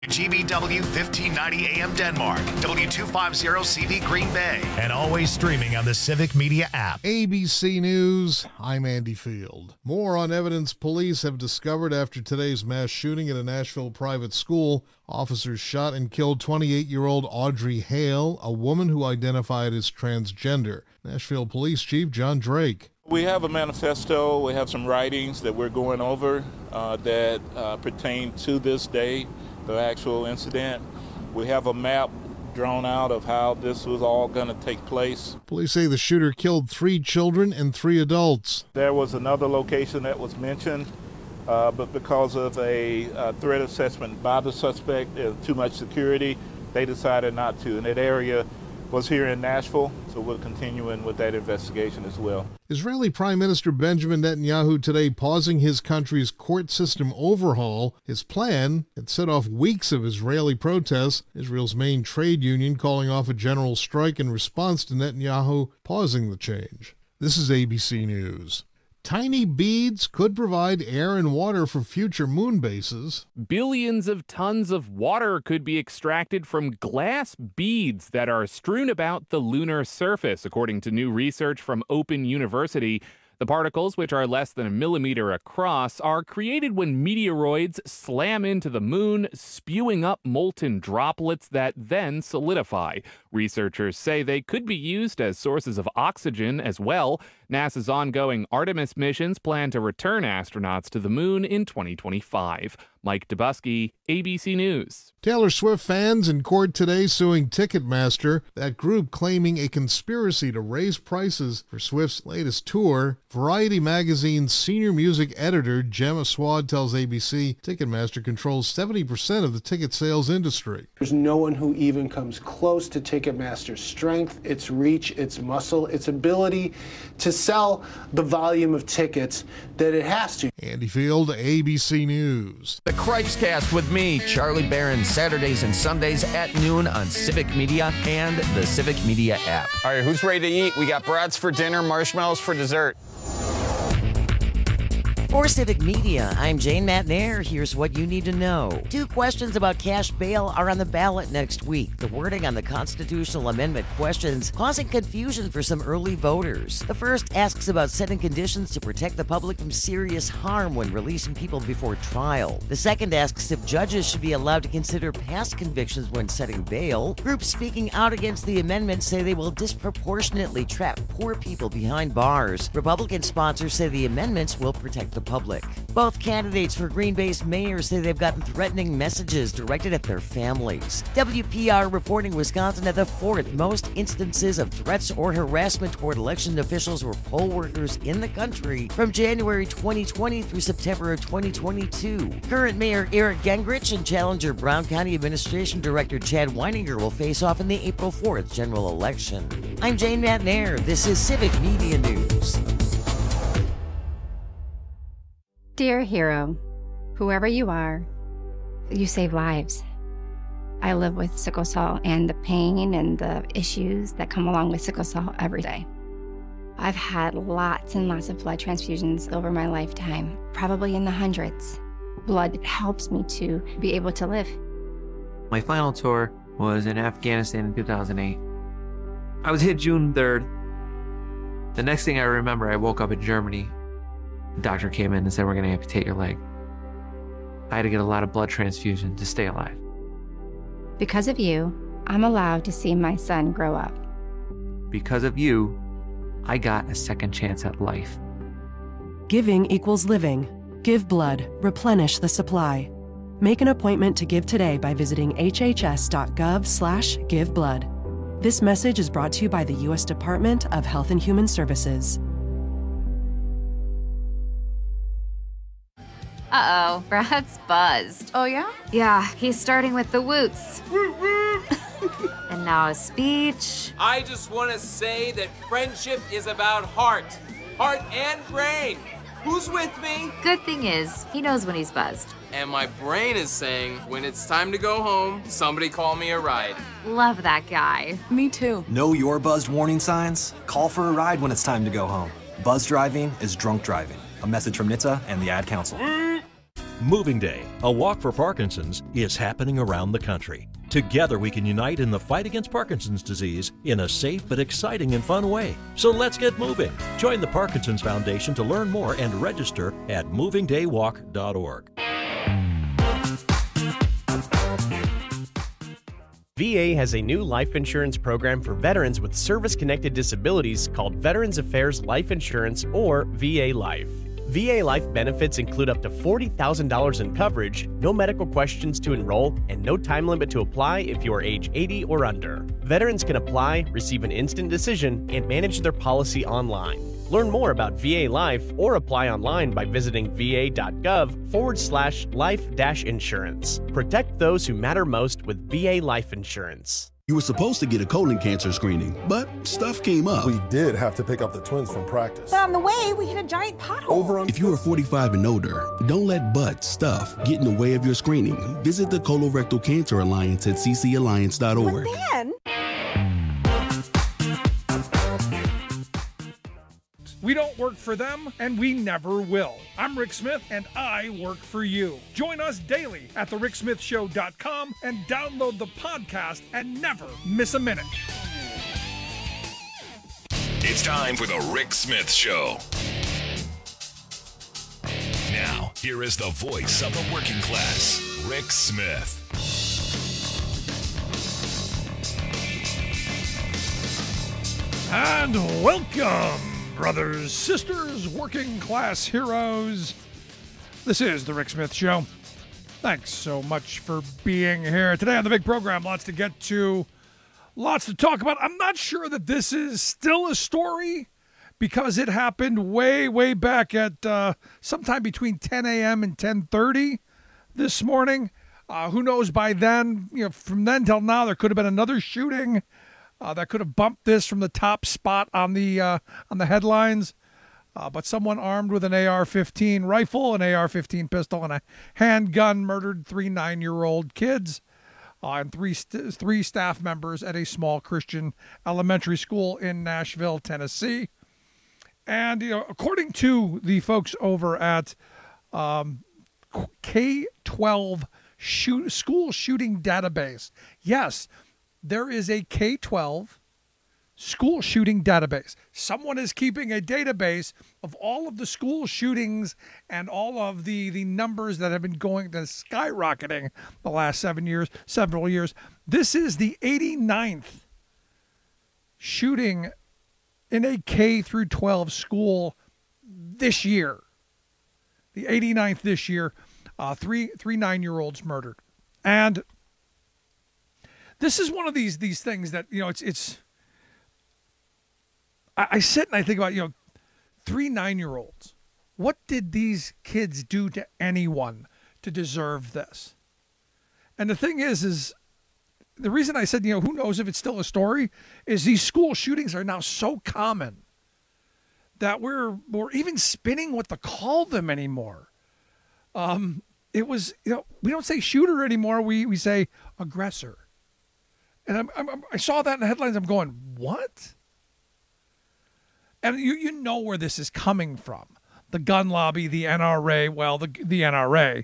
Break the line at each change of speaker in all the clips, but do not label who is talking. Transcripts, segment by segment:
GBW 1590 AM Denmark, W250CV Green Bay, and always streaming on the Civic Media app.
ABC News, I'm Andy Field. More on evidence police have discovered after today's mass shooting at a Nashville private school. Officers shot and killed 28-year-old Audrey Hale, a woman who identified as transgender. Nashville Police Chief John Drake.
We have a manifesto, we have some writings that we're going over that pertain to this day, the actual incident. We have a map drawn out of how this was all going to take place.
Police say the shooter killed 3 children and 3 adults.
There was another location that was mentioned, but because of a threat assessment by the suspect, too much security, they decided not to. And that area was here in Nashville, so we're continuing with that investigation as well.
Israeli Prime Minister Benjamin Netanyahu today pausing his country's court system overhaul. His plan had set off weeks of Israeli protests, Israel's main trade union calling off a general strike in response to Netanyahu pausing the change. This is ABC News. Tiny beads could provide air and water for future moon bases.
Billions of tons of water could be extracted from glass beads that are strewn about the lunar surface, according to new research from Open University. The particles, which are less than a millimeter across, are created when meteoroids slam into the moon, spewing up molten droplets that then solidify. Researchers say they could be used as sources of oxygen as well. NASA's ongoing Artemis missions plan to return astronauts to the moon in 2025. Mike Dubusky, ABC News.
Taylor Swift fans in court today suing Ticketmaster, that group claiming a conspiracy to raise prices for Swift's latest tour. Variety magazine's senior music editor Gemma Swad tells ABC Ticketmaster controls 70% of the ticket sales industry.
There's no one who even comes close to Ticketmaster's strength, its reach, its muscle, its ability to sell the volume of tickets that it has to.
Andy Field, ABC News.
The Cripes Cast with me, Charlie Barron, Saturdays and Sundays at noon on Civic Media and the Civic Media app.
All right, who's ready to eat? We got brats for dinner, marshmallows for dessert.
For Civic Media, I'm Jane Matnair. Here's what you need to know. 2 questions about cash bail are on the ballot next week. The wording on the constitutional amendment questions causing confusion for some early voters. The first asks about setting conditions to protect the public from serious harm when releasing people before trial. The second asks if judges should be allowed to consider past convictions when setting bail. Groups speaking out against the amendment say they will disproportionately trap poor people behind bars. Republican sponsors say the amendments will protect the public. Both candidates for Green Bay's mayor say they've gotten threatening messages directed at their families. WPR reporting Wisconsin had the 4th most instances of threats or harassment toward election officials or poll workers in the country from January 2020 through September of 2022. Current Mayor Eric Gingrich and challenger Brown County Administration Director Chad Weininger will face off in the April 4th general election. I'm Jane Matnair. This is Civic Media News.
Dear hero, whoever you are, you save lives. I live with sickle cell and the pain and the issues that come along with sickle cell every day. I've had lots and lots of blood transfusions over my lifetime, probably in the hundreds. Blood helps me to be able to live.
My final tour was in Afghanistan in 2008. I was hit June 3rd. The next thing I remember, I woke up in Germany. The doctor came in and said, we're going to amputate your leg. I had to get a lot of blood transfusion to stay alive.
Because of you, I'm allowed to see my son grow up.
Because of you, I got a second chance at life.
Giving equals living. Give blood. Replenish the supply. Make an appointment to give today by visiting hhs.gov/giveblood. This message is brought to you by the U.S. Department of Health and Human Services.
Uh-oh, Brad's buzzed.
Oh, yeah?
Yeah, he's starting with the woots. And now a speech.
I just want to say that friendship is about heart and brain. Who's with me?
Good thing is, he knows when he's buzzed.
And my brain is saying, when it's time to go home, somebody call me a ride.
Love that guy.
Me too.
Know your buzzed warning signs? Call for a ride when it's time to go home. Buzz driving is drunk driving. A message from NHTSA and the Ad Council.
Moving Day, a walk for Parkinson's, is happening around the country. Together we can unite in the fight against Parkinson's disease in a safe but exciting and fun way. So let's get moving. Join the Parkinson's Foundation to learn more and register at movingdaywalk.org.
VA has a new life insurance program for veterans with service-connected disabilities called Veterans Affairs Life Insurance, or VA Life. VA Life benefits include up to $40,000 in coverage, no medical questions to enroll, and no time limit to apply if you are age 80 or under. Veterans can apply, receive an instant decision, and manage their policy online. Learn more about VA Life or apply online by visiting va.gov/life-insurance. Protect those who matter most with VA Life Insurance.
You were supposed to get a colon cancer screening, but stuff came up.
We did have to pick up the twins from practice.
But on the way, we hit a giant pothole.
If you are 45 and older, don't let stuff get in the way of your screening. Visit the Colorectal Cancer Alliance at ccalliance.org.
But then...
We don't work for them, and we never will. I'm Rick Smith, and I work for you. Join us daily at thericksmithshow.com and download the podcast and never miss a minute.
It's time for the Rick Smith Show. Now, here is the voice of the working class, Rick Smith.
And welcome, brothers, sisters, working class heroes. This is the Rick Smith Show. Thanks so much for being here. Today on the big program, lots to get to, lots to talk about. I'm not sure that this is still a story because it happened way, way back at sometime between 10 a.m. and 10:30 this morning. Who knows by then, from then till now, there could have been another shooting that could have bumped this from the top spot on the headlines. But someone armed with an AR-15 rifle, an AR-15 pistol, and a handgun murdered 3 9-year-old kids and three staff members at a small Christian elementary school in Nashville, Tennessee. And according to the folks over at K-12 school shooting database, yes, there is a K-12 school shooting database. Someone is keeping a database of all of the school shootings and all of the numbers that have been skyrocketing the last several years. This is the 89th shooting in a K through 12 school this year. The 89th this year, three 9-year-olds murdered. And this is one of these things that, I sit and I think about, 3 9-year-olds. What did these kids do to anyone to deserve this? And the thing is the reason I said, who knows if it's still a story, is these school shootings are now so common that we're even spinning what to call them anymore. It was, we don't say shooter anymore. We say aggressor. And I saw that in the headlines. I'm going, what? And you know where this is coming from. The gun lobby, the NRA, well, the NRA,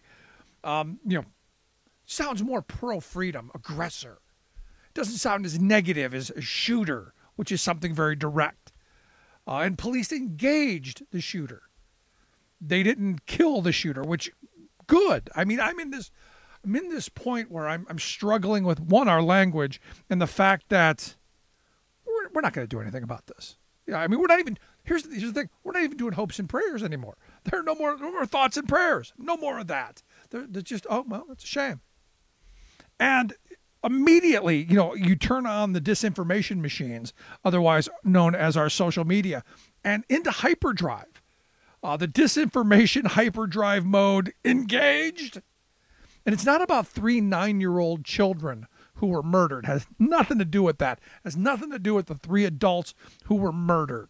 sounds more pro-freedom, aggressor. It doesn't sound as negative as a shooter, which is something very direct. And police engaged the shooter. They didn't kill the shooter, which, good. I mean, I'm in this point where I'm struggling with, one, our language, and the fact that we're not going to do anything about this. Yeah, I mean, we're not even, here's the thing, we're not even doing hopes and prayers anymore. There are no more thoughts and prayers. No more of that. They're just, oh, well, that's a shame. And immediately, you turn on the disinformation machines, otherwise known as our social media, and into hyperdrive. The disinformation hyperdrive mode engaged. And it's not about 3 9-year-old children who were murdered. Has nothing to do with that. Has nothing to do with the 3 adults who were murdered.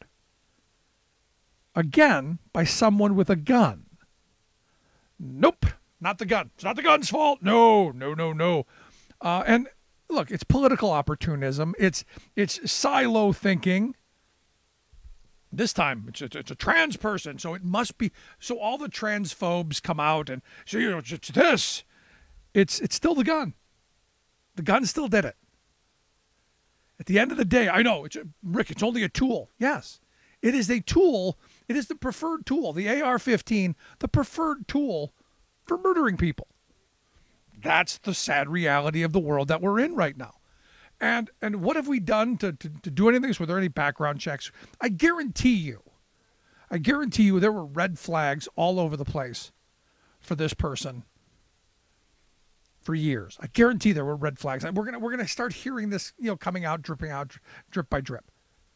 Again, by someone with a gun. Nope, not the gun. It's not the gun's fault. No. And look, it's political opportunism. It's silo thinking. This time it's a trans person, so it must be. So all the transphobes come out and say, it's this. It's still the gun. The gun still did it. At the end of the day, I know, Rick, it's only a tool. Yes, it is a tool. It is the preferred tool, the AR-15, the preferred tool for murdering people. That's the sad reality of the world that we're in right now. And what have we done to do anything? Were there any background checks? I guarantee you there were red flags all over the place for this person for years. I guarantee there were red flags. And we're gonna start hearing this, coming out, dripping out, drip by drip.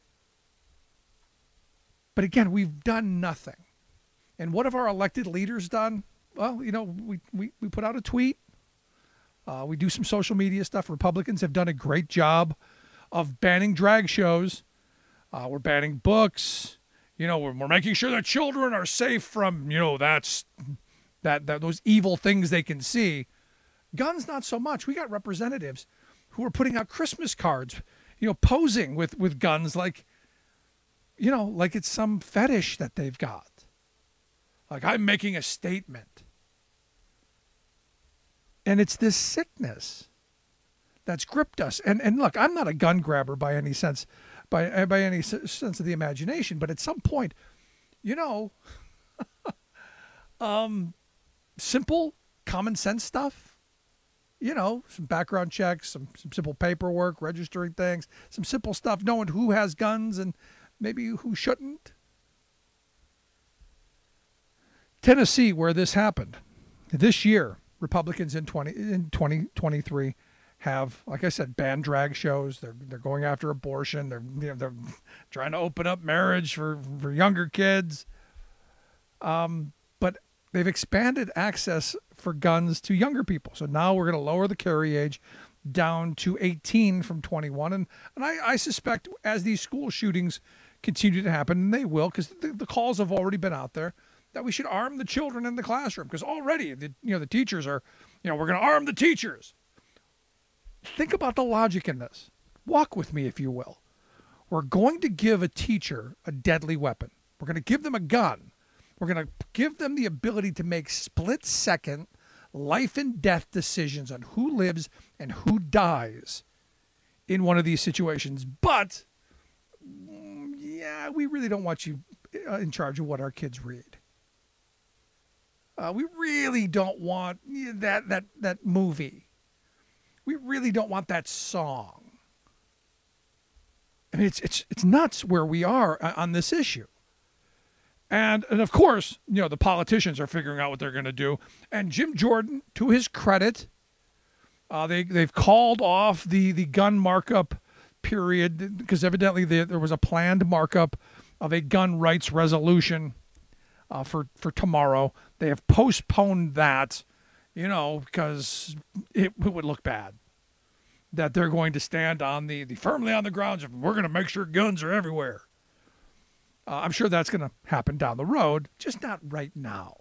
But again, we've done nothing. And what have our elected leaders done? Well, we put out a tweet. We do some social media stuff. Republicans have done a great job of banning drag shows. We're banning books. We're making sure that children are safe from, those evil things they can see. Guns, not so much. We got representatives who are putting out Christmas cards, posing with guns like it's some fetish that they've got. Like, I'm making a statement. And it's this sickness that's gripped us. And look, I'm not a gun grabber by any sense, by any sense of the imagination. But at some point, simple common sense stuff. Some background checks, some simple paperwork, registering things, some simple stuff, knowing who has guns and maybe who shouldn't. Tennessee, where this happened, this year, Republicans in 2023 have, like I said, banned drag shows. They're going after abortion. They're trying to open up marriage for younger kids. But they've expanded access for guns to younger people. So now we're going to lower the carry age down to 18 from 21. And I suspect as these school shootings continue to happen, and they will, because the calls have already been out there, that we should arm the children in the classroom. Because already, the teachers are, we're going to arm the teachers. Think about the logic in this. Walk with me, if you will. We're going to give a teacher a deadly weapon. We're going to give them a gun. We're going to give them the ability to make split-second life and death decisions on who lives and who dies in one of these situations. But, we really don't want you in charge of what our kids read. We really don't want that movie. We really don't want that song. I mean, it's nuts where we are on this issue. And of course, the politicians are figuring out what they're going to do. And Jim Jordan, to his credit, they've called off the gun markup period because evidently there was a planned markup of a gun rights resolution for tomorrow. They have postponed that, because it would look bad. That they're going to stand on the firmly on the grounds of we're going to make sure guns are everywhere. I'm sure that's going to happen down the road, just not right now.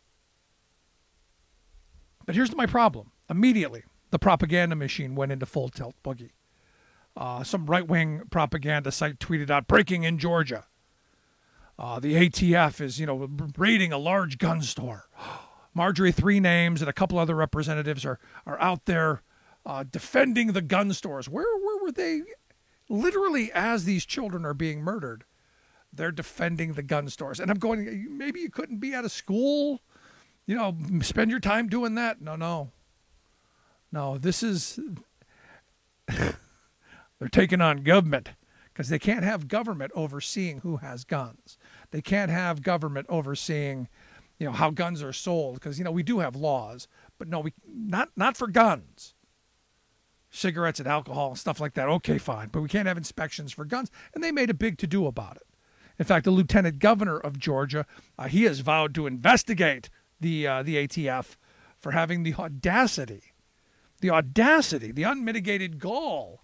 But here's my problem. Immediately, the propaganda machine went into full tilt boogie. Some right-wing propaganda site tweeted out, breaking in Georgia. The ATF is, raiding a large gun store. Marjorie Three Names and a couple other representatives are out there defending the gun stores. Where were they? Literally, as these children are being murdered, they're defending the gun stores. And I'm going, maybe you couldn't be at a school, spend your time doing that. No, this is, they're taking on government because they can't have government overseeing who has guns. They can't have government overseeing, how guns are sold because, we do have laws, but no, not for guns. Cigarettes and alcohol and stuff like that. Okay, fine. But we can't have inspections for guns. And they made a big to-do about it. In fact, the lieutenant governor of Georgia, he has vowed to investigate the ATF for having the audacity, the unmitigated gall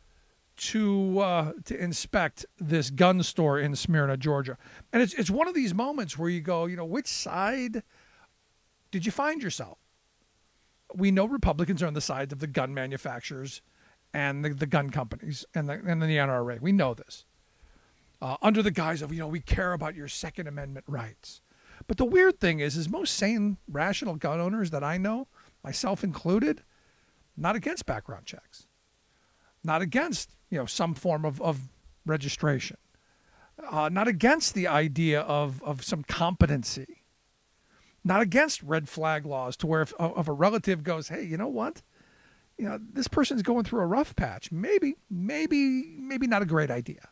to inspect this gun store in Smyrna, Georgia. And it's one of these moments where you go, which side did you find yourself? We know Republicans are on the side of the gun manufacturers and the gun companies and the NRA. We know this. under the guise of, we care about your Second Amendment rights. But the weird thing is most sane, rational gun owners that I know, myself included, not against background checks, not against, some form of registration, not against the idea of some competency, not against red flag laws to where if a relative goes, hey, you know what? This person's going through a rough patch. Maybe not a great idea.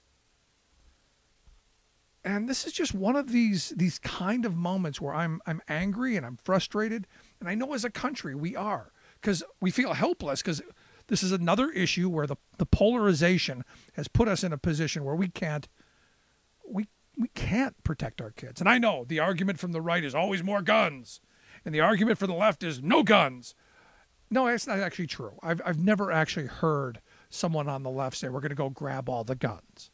And this is just one of these kind of moments where I'm angry and I'm frustrated. And I know as a country we are, because we feel helpless, because this is another issue where the polarization has put us in a position where we can't protect our kids. And I know the argument from the right is always more guns, and the argument for the left is no guns. No, that's not actually true. I've never actually heard someone on the left say we're going to go grab all the guns.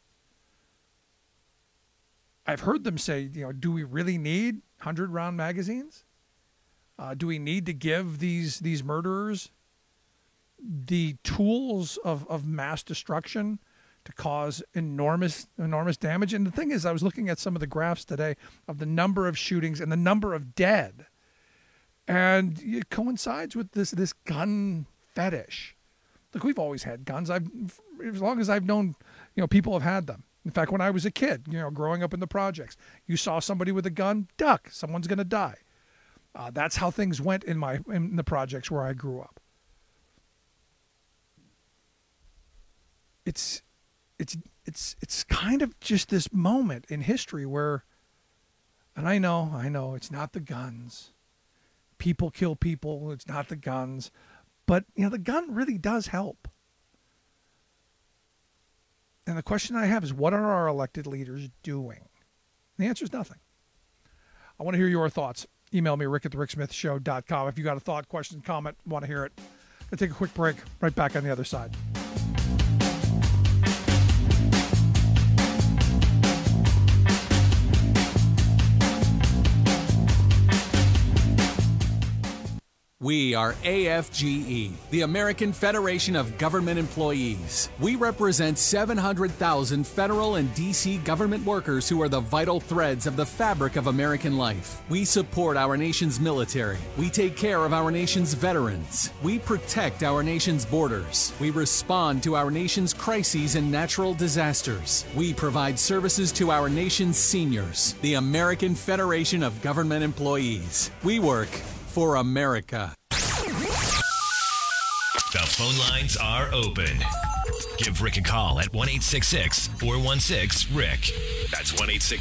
I've heard them say, do we really need 100-round magazines? Do we need to give these murderers the tools of mass destruction to cause enormous damage? And the thing is, I was looking at some of the graphs today of the number of shootings and the number of dead, and it coincides with this gun fetish. Look, we've always had guns. As long as I've known, people have had them. In fact, when I was a kid, growing up in the projects, you saw somebody with a gun, duck, someone's going to die. That's how things went in the projects where I grew up. It's kind of just this moment in history where, and I know it's not the guns. People kill people. It's not the guns, but the gun really does help. And the question I have is, what are our elected leaders doing? And the answer is nothing. I want to hear your thoughts. Email me, rick@thericksmithshow.com. If you got a thought, question, comment, want to hear it. I'll take a quick break. Right back on the other side.
We are AFGE, the American Federation of Government Employees. We represent 700,000 federal and D.C. government workers who are the vital threads of the fabric of American life. We support our nation's military. We take care of our nation's veterans. We protect our nation's borders. We respond to our nation's crises and natural disasters. We provide services to our nation's seniors. The American Federation of Government Employees. We work for America.
The phone lines are open. Give Rick a call at 1-866-416-RICK. That's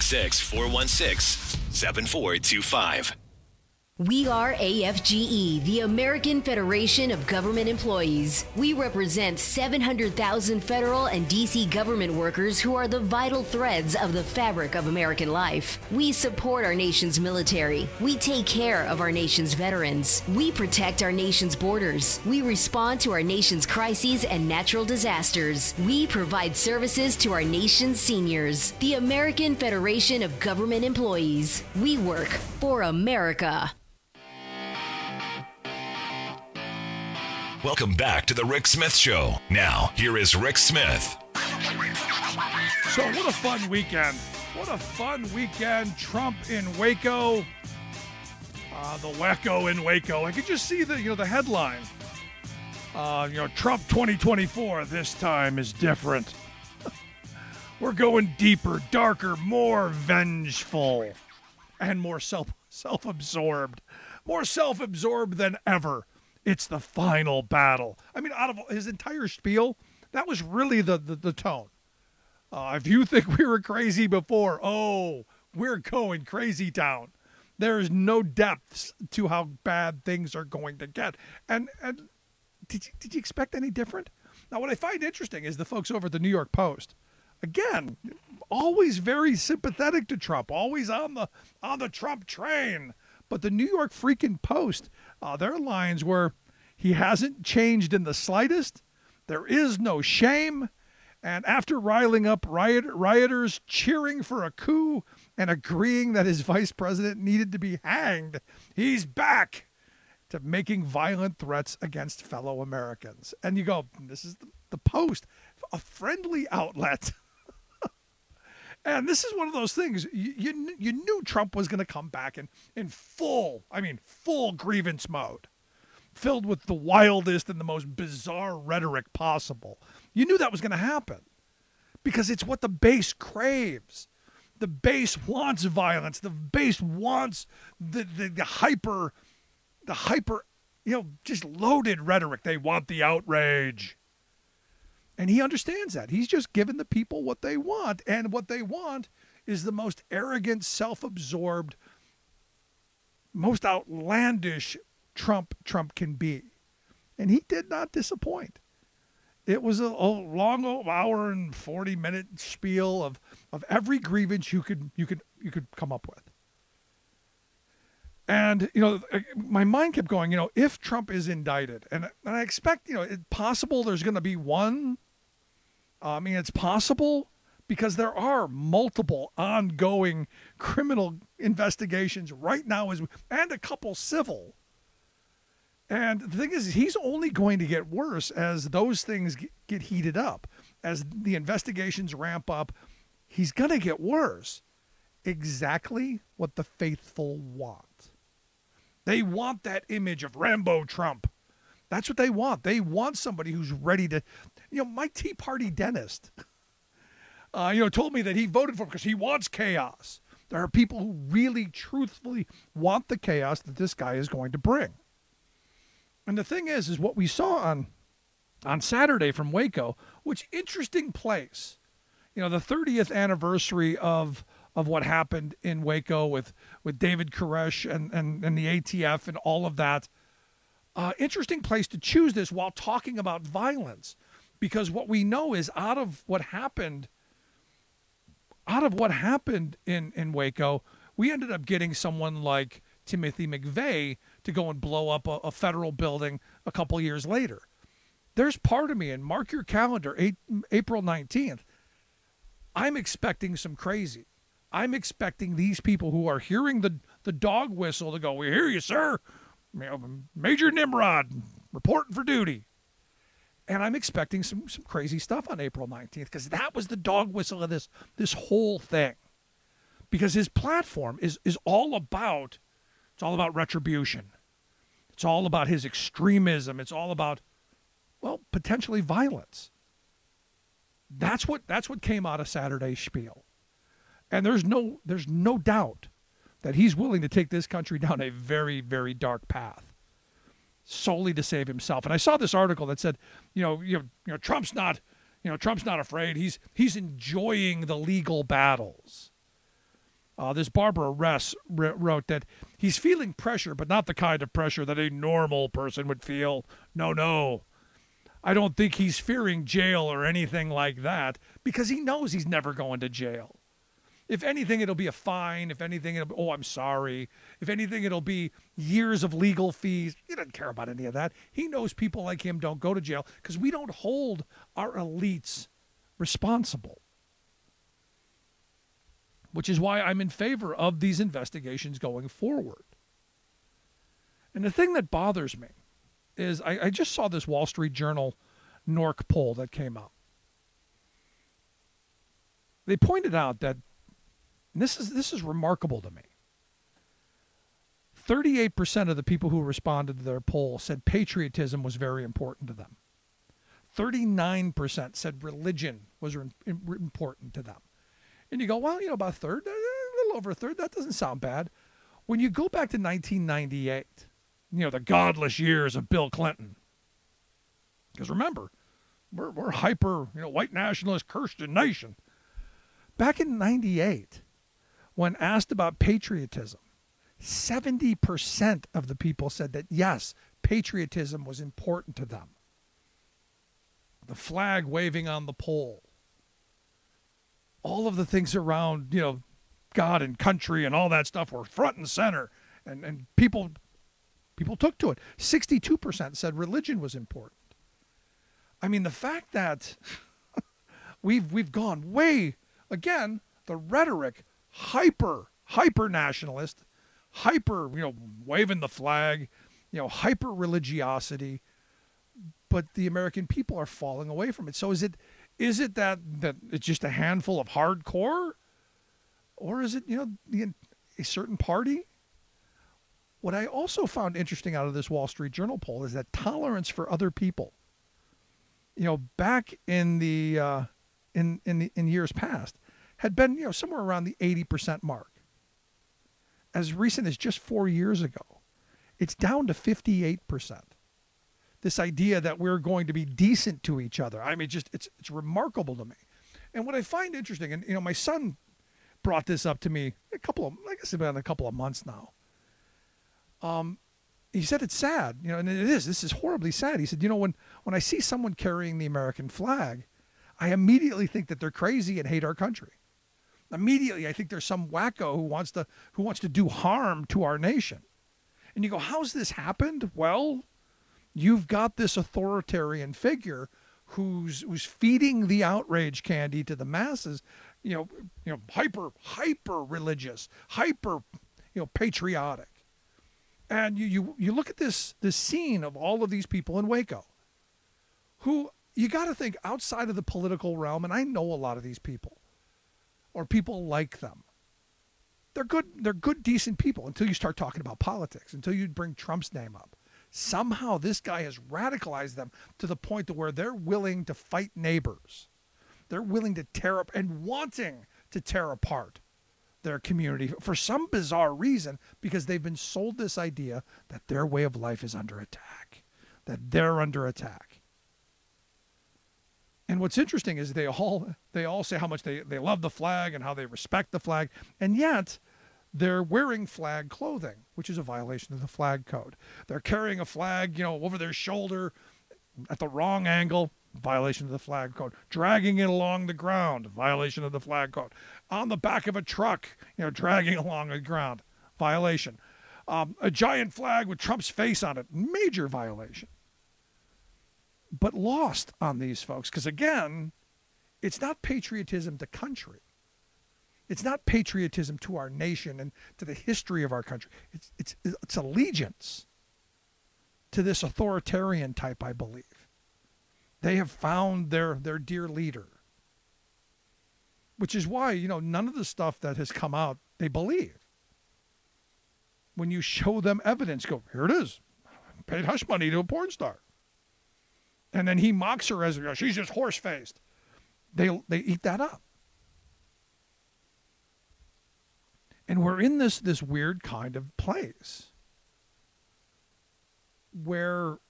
1-866-416-7425.
We are AFGE, the American Federation of Government Employees. We represent 700,000 federal and D.C. government workers who are the vital threads of the fabric of American life. We support our nation's military. We take care of our nation's veterans. We protect our nation's borders. We respond to our nation's crises and natural disasters. We provide services to our nation's seniors. The American Federation of Government Employees. We work for America.
Welcome back to the Rick Smith Show. Now, here is Rick Smith.
So what a fun weekend. What a fun weekend. Trump in Waco. The wacko in Waco. I could just see the headline. Trump 2024 this time is different. We're going deeper, darker, more vengeful, and more self-absorbed. More self-absorbed than ever. It's the final battle. I mean, out of his entire spiel, that was really the tone. If you think we were crazy before, we're going crazy town. There's no depths to how bad things are going to get. And did you expect any different? Now, what I find interesting is the folks over at the New York Post, again, always very sympathetic to Trump, always on the Trump train. But the New York freaking Post, their lines were, he hasn't changed in the slightest. There is no shame. And after riling up rioters cheering for a coup and agreeing that his vice president needed to be hanged, he's back to making violent threats against fellow Americans. And you go, this is the Post, a friendly outlet. And this is one of those things, you knew Trump was going to come back in full grievance mode, filled with the wildest and the most bizarre rhetoric possible. You knew that was going to happen because it's what the base craves. The base wants violence. The base wants the hyper, just loaded rhetoric. They want the outrage. And he understands that. He's just given the people what they want. And what they want is the most arrogant, self-absorbed, most outlandish Trump can be. And he did not disappoint. It was a long hour and 40-minute spiel of every grievance you could come up with. And, my mind kept going, if Trump is indicted, and I expect, it's possible there's going to be one. It's possible because there are multiple ongoing criminal investigations right now, and a couple civil. And the thing is, he's only going to get worse as those things get heated up. As the investigations ramp up, he's going to get worse. Exactly what the faithful want. They want that image of Rambo Trump. That's what they want. They want somebody who's ready to, my Tea Party dentist, told me that he voted for him because he wants chaos. There are people who really, truthfully want the chaos that this guy is going to bring. And the thing is what we saw on Saturday from Waco, which interesting place. The 30th anniversary of what happened in Waco with David Koresh and the ATF and all of that. Interesting place to choose this while talking about violence, because what we know is out of what happened in Waco, we ended up getting someone like Timothy McVeigh to go and blow up a federal building a couple years later. There's part of me, and mark your calendar, April 19th, I'm expecting some crazy. I'm expecting these people who are hearing the dog whistle to go, "We hear you, sir. Major Nimrod reporting for duty." And I'm expecting some crazy stuff on April 19th because that was the dog whistle of this whole thing. Because his platform is all about retribution. It's all about his extremism. It's all about, potentially violence. That's what came out of Saturday's spiel. And there's no doubt that he's willing to take this country down a very, very dark path solely to save himself. And I saw this article that said, Trump's not afraid. He's enjoying the legal battles. This Barbara Ress wrote that he's feeling pressure, but not the kind of pressure that a normal person would feel. No. I don't think he's fearing jail or anything like that because he knows he's never going to jail. If anything, it'll be a fine. If anything, it'll be, I'm sorry. If anything, it'll be years of legal fees. He doesn't care about any of that. He knows people like him don't go to jail because we don't hold our elites responsible. Which is why I'm in favor of these investigations going forward. And the thing that bothers me is I just saw this Wall Street Journal NORC poll that came out. They pointed out that, and this is remarkable to me, 38% of the people who responded to their poll said patriotism was very important to them. 39% said religion was important to them. And you go, about a third, a little over a third, that doesn't sound bad. When you go back to 1998, the godless years of Bill Clinton, because remember, we're hyper, white nationalist Christian nation. Back in 98, when asked about patriotism, 70% of the people said that, yes, patriotism was important to them. The flag waving on the pole. All of the things around, God and country and all that stuff were front and center. And people took to it. 62% said religion was important. I mean, the fact that we've gone way, again, the rhetoric, hyper nationalist, hyper, waving the flag, hyper religiosity, but the American people are falling away from it. So is it that it's just a handful of hardcore Or is it, a certain party? What I also found interesting out of this Wall Street Journal poll is that tolerance for other people. Back in the in years past, had been somewhere around the 80% mark. As recent as just 4 years ago, it's down to 58%. This idea that we're going to be decent to each other. I mean, it's remarkable to me. And what I find interesting, and my son brought this up to me about a couple of months now. He said it's sad, and this is horribly sad. He said, when I see someone carrying the American flag, I immediately think that they're crazy and hate our country. Immediately, I think there's some wacko who wants to do harm to our nation. And you go, how's this happened? Well, you've got this authoritarian figure who's feeding the outrage candy to the masses, hyper religious, hyper, patriotic. And you look at this scene of all of these people in Waco, who you got to think outside of the political realm, and I know a lot of these people, or people like them. They're good, decent people until you start talking about politics, until you bring Trump's name up. Somehow this guy has radicalized them to the point to where they're willing to fight neighbors. They're willing to tear up and wanting to tear apart their community for some bizarre reason, because they've been sold this idea that their way of life is under attack, that they're under attack. And what's interesting is they all say how much they love the flag and how they respect the flag, and yet they're wearing flag clothing, which is a violation of the flag code. They're carrying a flag, over their shoulder at the wrong angle, violation of the flag code. Dragging it along the ground, violation of the flag code. On the back of a truck, dragging along the ground, violation. A giant flag with Trump's face on it, major violation. But lost on these folks, because again, it's not patriotism to country. It's not patriotism to our nation and to the history of our country. It's allegiance to this authoritarian type, I believe. They have found their dear leader, which is why, none of the stuff that has come out, they believe. When you show them evidence, go, here it is. Paid hush money to a porn star. And then he mocks her as, she's just horse-faced. They eat that up. And we're in this weird kind of place where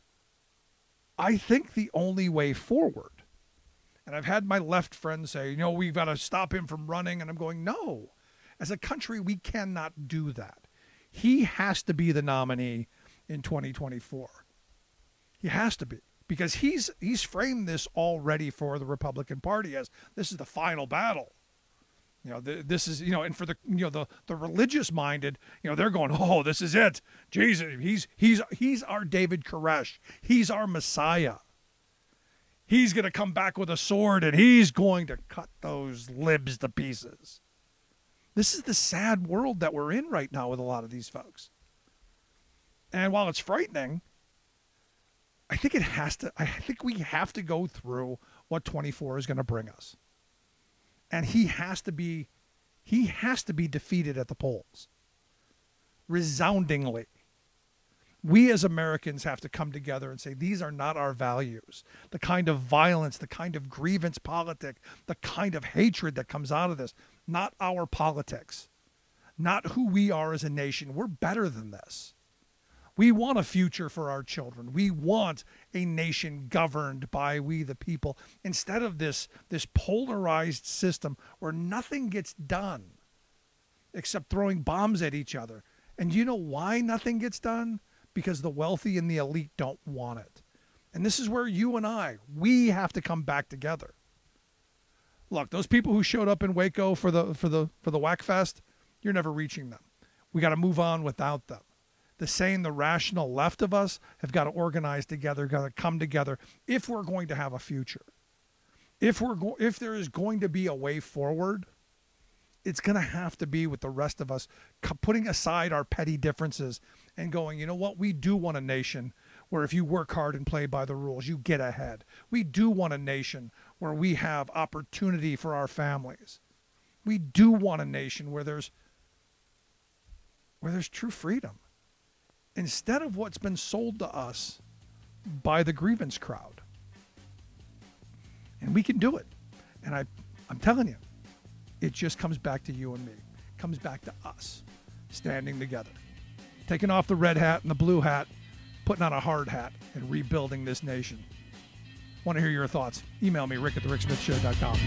I think the only way forward, and I've had my left friends say, we've got to stop him from running. And I'm going, no. As a country, we cannot do that. He has to be the nominee in 2024. He has to be. Because he's framed this already for the Republican Party as this is the final battle. This is, and for the religious minded, they're going, oh, this is it. Jesus, he's our David Koresh. He's our Messiah. He's going to come back with a sword and he's going to cut those libs to pieces. This is the sad world that we're in right now with a lot of these folks. And while it's frightening, I think we have to go through what 24 is going to bring us. And he has to be defeated at the polls. Resoundingly. We as Americans have to come together and say, these are not our values. The kind of violence, the kind of grievance politic, the kind of hatred that comes out of this, not our politics. Not who we are as a nation. We're better than this. We want a future for our children. We want a nation governed by we the people, instead of this polarized system where nothing gets done except throwing bombs at each other. And you know why nothing gets done? Because the wealthy and the elite don't want it. And this is where you and we have to come back together. Look, those people who showed up in Waco for the Whack Fest, you're never reaching them. We got to move on without them. The rational left of us have got to organize together, got to come together if we're going to have a future. If there is going to be a way forward, it's going to have to be with the rest of us putting aside our petty differences and going, you know what? We do want a nation where if you work hard and play by the rules, you get ahead. We do want a nation where we have opportunity for our families. We do want a nation where there's true freedom, instead of what's been sold to us by the grievance crowd. And we can do it. And I'm telling you, it just comes back to you and me. It comes back to us standing together, taking off the red hat and the blue hat, putting on a hard hat, and rebuilding this nation. Want to hear your thoughts? Email me, rick@thericksmithshow.com.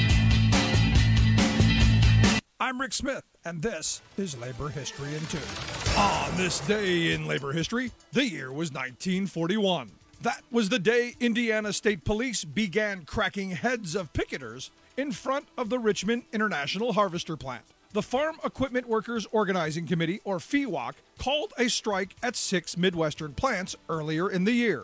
I'm Rick Smith, and this is Labor History in 2. On this day in labor history, the year was 1941. That was the day Indiana State Police began cracking heads of picketers in front of the Richmond International Harvester Plant. The Farm Equipment Workers Organizing Committee, or FEWOC, called a strike at 6 Midwestern plants earlier in the year.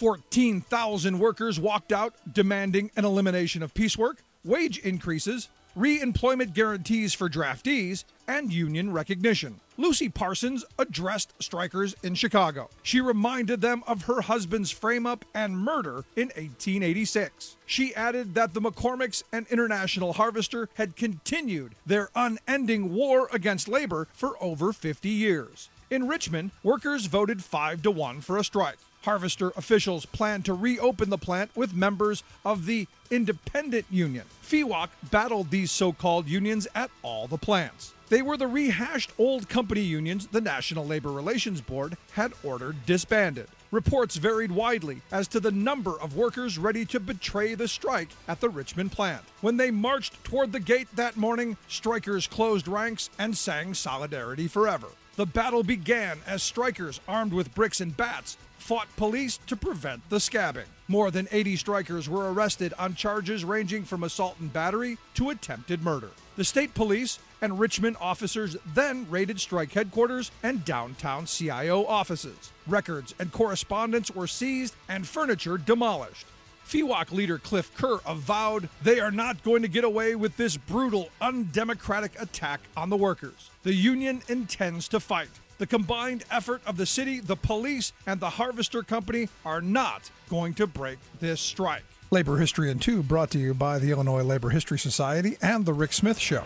14,000 workers walked out demanding an elimination of piecework, wage increases, re-employment guarantees for draftees, and union recognition. Lucy Parsons addressed strikers in Chicago. She reminded them of her husband's frame-up and murder in 1886. She added that the McCormicks and International Harvester had continued their unending war against labor for over 50 years. In Richmond, workers voted 5-1 for a strike. Harvester officials planned to reopen the plant with members of the Independent Union. FEWOC battled these so-called unions at all the plants. They were the rehashed old company unions the National Labor Relations Board had ordered disbanded. Reports varied widely as to the number of workers ready to betray the strike at the Richmond plant. When they marched toward the gate that morning, strikers closed ranks and sang Solidarity Forever. The battle began as strikers armed with bricks and bats fought police to prevent the scabbing. More than 80 strikers were arrested on charges ranging from assault and battery to attempted murder. The state police and Richmond officers then raided strike headquarters and downtown CIO offices. Records and correspondence were seized and furniture demolished. FEWOC leader Cliff Kerr avowed they are not going to get away with this brutal, undemocratic attack on the workers. The union intends to fight. The combined effort of the city, the police, and the Harvester Company are not going to break this strike. Labor History in 2 brought to you by the Illinois Labor History Society and The Rick Smith Show.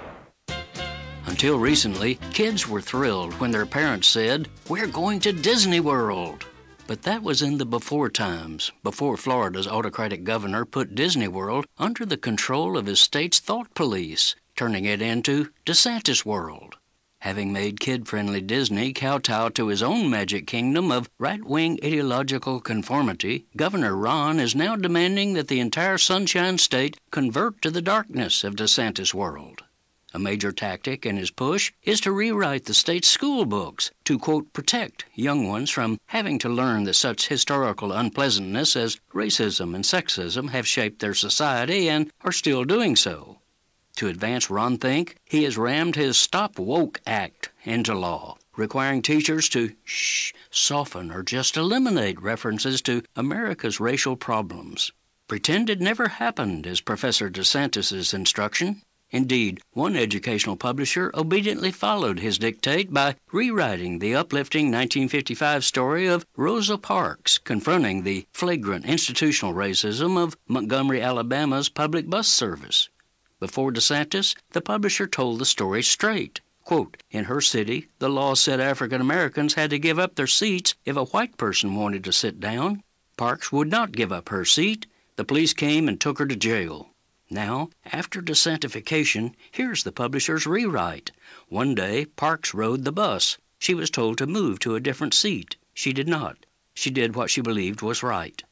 Until recently, kids were thrilled when their parents said, "We're going to Disney World." But that was in the before times, before Florida's autocratic governor put Disney World under the control of his state's thought police, turning it into DeSantis World. Having made kid-friendly Disney kowtow to his own magic kingdom of right-wing ideological conformity, Governor Ron is now demanding that the entire Sunshine State convert to the darkness of DeSantis World. A major tactic in his push is to rewrite the state's school books to, quote, protect young ones from having to learn that such historical unpleasantness as racism and sexism have shaped their society and are still doing so. To advance Ron Think, he has rammed his Stop Woke Act into law, requiring teachers to soften or just eliminate references to America's racial problems. Pretend it never happened is Professor DeSantis' instruction. Indeed, one educational publisher obediently followed his dictate by rewriting the uplifting 1955 story of Rosa Parks confronting the flagrant institutional racism of Montgomery, Alabama's public bus service. Before DeSantis, the publisher told the story straight. Quote, in her city, the law said African Americans had to give up their seats if a white person wanted to sit down. Parks would not give up her seat. The police came and took her to jail. Now, after desantification, here's the publisher's rewrite. One day, Parks rode the bus. She was told to move to a different seat. She did not. She did what she believed was right.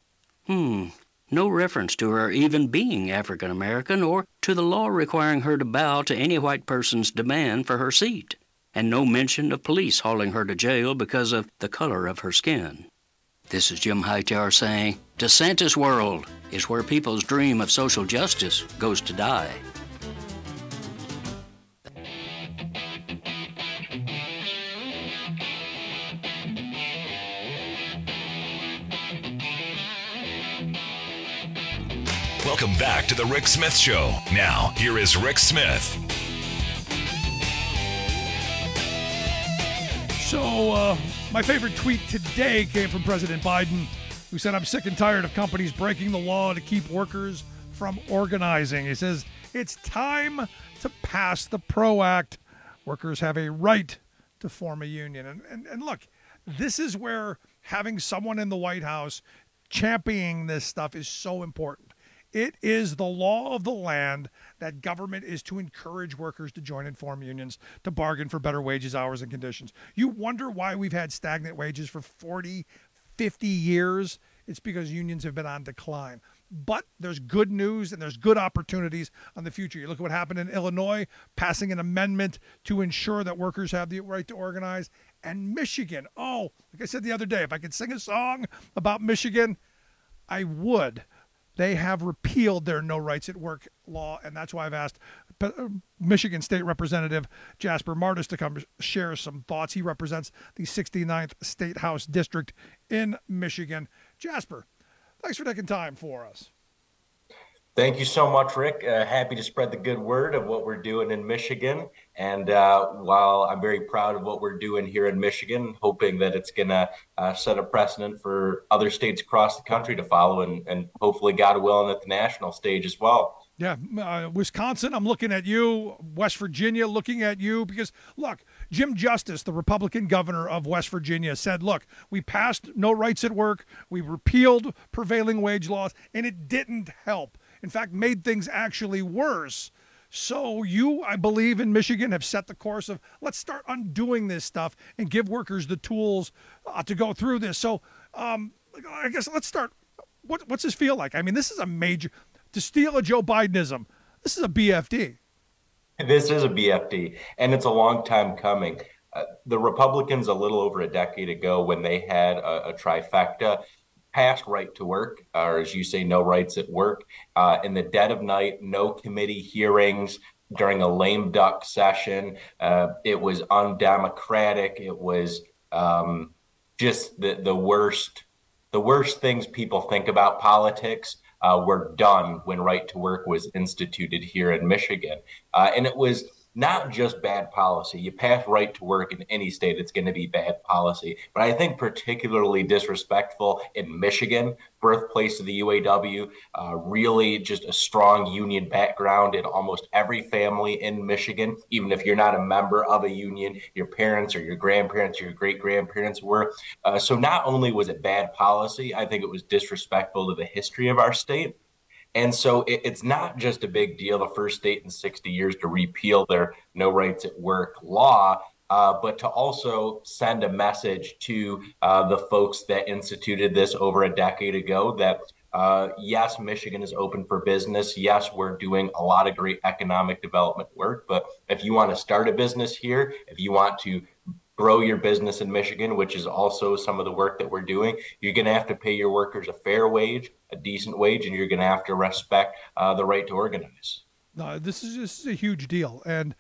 No reference to her even being African American or to the law requiring her to bow to any white person's demand for her seat. And no mention of police hauling her to jail because of the color of her skin. This is Jim Hightower saying, DeSantis World is where people's dream of social justice goes to die.
Welcome back to the Rick Smith Show. Now, here is Rick Smith.
So, my favorite tweet today came from President Biden, who said, I'm sick and tired of companies breaking the law to keep workers from organizing. He says, It's time to pass the PRO Act. Workers have a right to form a union. And look, this is where having someone in the White House championing this stuff is so important. It is the law of the land that government is to encourage workers to join and form unions, to bargain for better wages, hours, and conditions. You wonder why we've had stagnant wages for 40, 50 years? It's because unions have been on decline. But there's good news and there's good opportunities on the future. You look at what happened in Illinois, passing an amendment to ensure that workers have the right to organize. And Michigan, like I said the other day, if I could sing a song about Michigan, I would. They have repealed their no rights at work law, and that's why I've asked Michigan State Representative Jasper Martis to come share some thoughts. He represents the 69th State House District in Michigan. Jasper, thanks for taking time for us.
Thank you so much, Rick. Happy to spread the good word of what we're doing in Michigan. And while I'm very proud of what we're doing here in Michigan, hoping that it's going to set a precedent for other states across the country to follow and hopefully, God willing, at the national stage as well.
Yeah, Wisconsin, I'm looking at you. West Virginia, looking at you. Because, look, Jim Justice, the Republican governor of West Virginia, said, look, we passed no rights at work. We repealed prevailing wage laws, and it didn't help. In fact, made things actually worse. So you, I believe, in Michigan have set the course of let's start undoing this stuff and give workers the tools to go through this. So I guess let's start. What's this feel like? I mean, this is a major, to steal a Joe Bidenism, this is a BFD.
This is a BFD, and it's a long time coming. The Republicans, a little over a decade ago, when they had a trifecta, passed right to work, or as you say, no rights at work, in the dead of night, no committee hearings, during a lame duck session. It was undemocratic. It was just the worst things people think about politics were done when right to work was instituted here in Michigan. And it was not just bad policy. You pass right to work in any state, it's going to be bad policy. But I think particularly disrespectful in Michigan, birthplace of the UAW, really just a strong union background in almost every family in Michigan. Even if you're not a member of a union, your parents or your grandparents or your great-grandparents were. So not only was it bad policy, I think it was disrespectful to the history of our state. And so it's not just a big deal, the first state in 60 years to repeal their no rights at work law, but to also send a message to the folks that instituted this over a decade ago that, yes, Michigan is open for business. Yes, we're doing a lot of great economic development work. But if you want to start a business here, if you want to grow your business in Michigan, which is also some of the work that we're doing, you're going to have to pay your workers a fair wage, a decent wage, and you're going to have to respect the right to organize.
No, this is a huge deal. And,